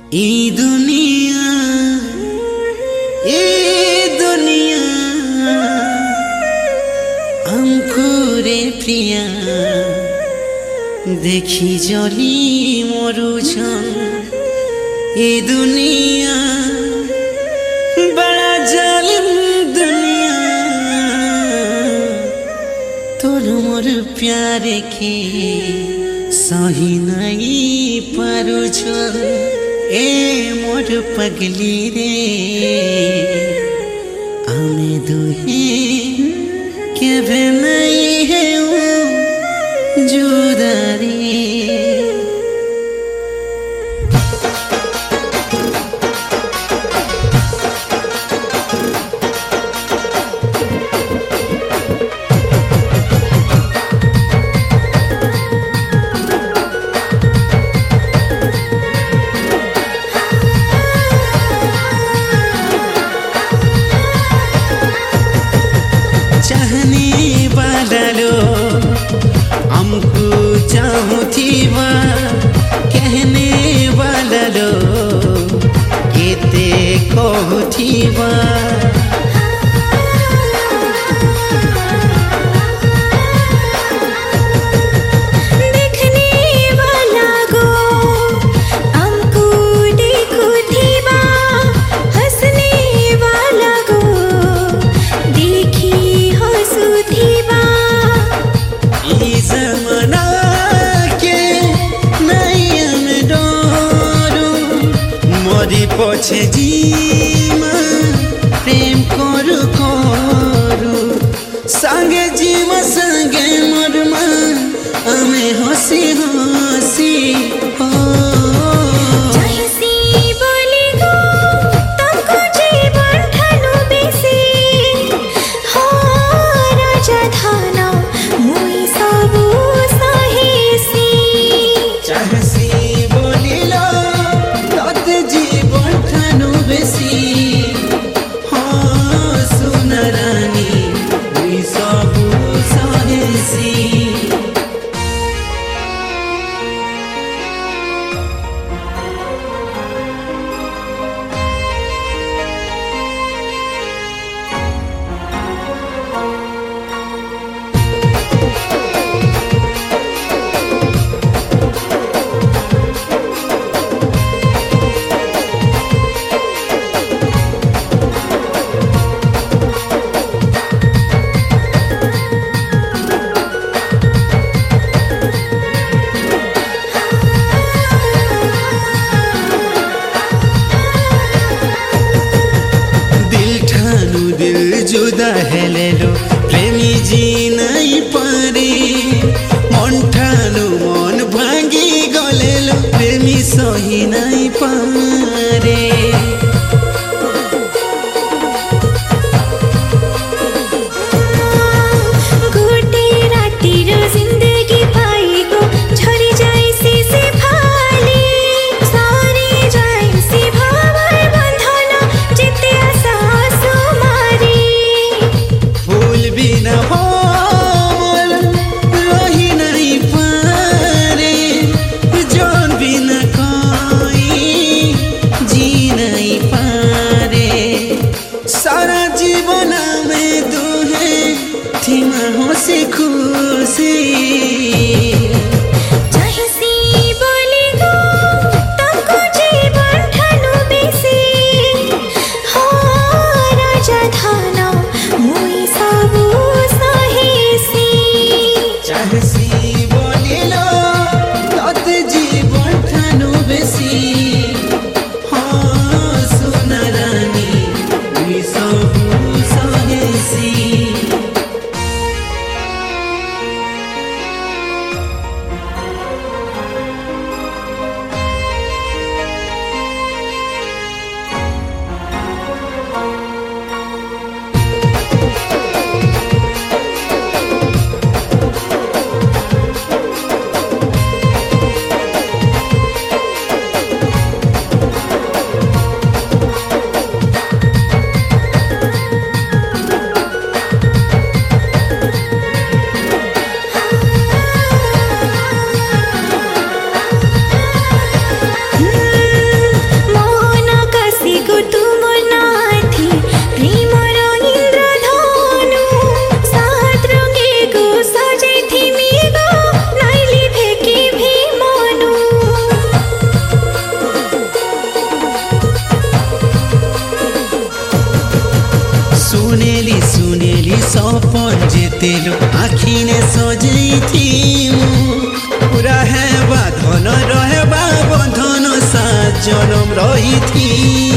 ई दुनिया हमको रे प्रिया देखी जली मरुछन। ई दुनिया बड़ा जालिम दुनिया तोर मोर प्यार के सही नहीं पारुछन। ए मोर पगली रे हमें दुहे केभे नहीं है जुदा रे। चाहने वाला लोग हमको चाहूथिबा, कहने वाला लोग केते कहूथिबा। पछे जीमा प्रेम करू करू संगे जीवा संगे मरमा हमें हसी हसी जुदा हेले लो प्रेमी जी नहीं पारे मन ठानु मन भांगी गले लो प्रेमी सही नहीं पारे। नहीं तेरो आखिने सजेथी रहे बा धन रहे बा बंधन 7 जन्म रही थी।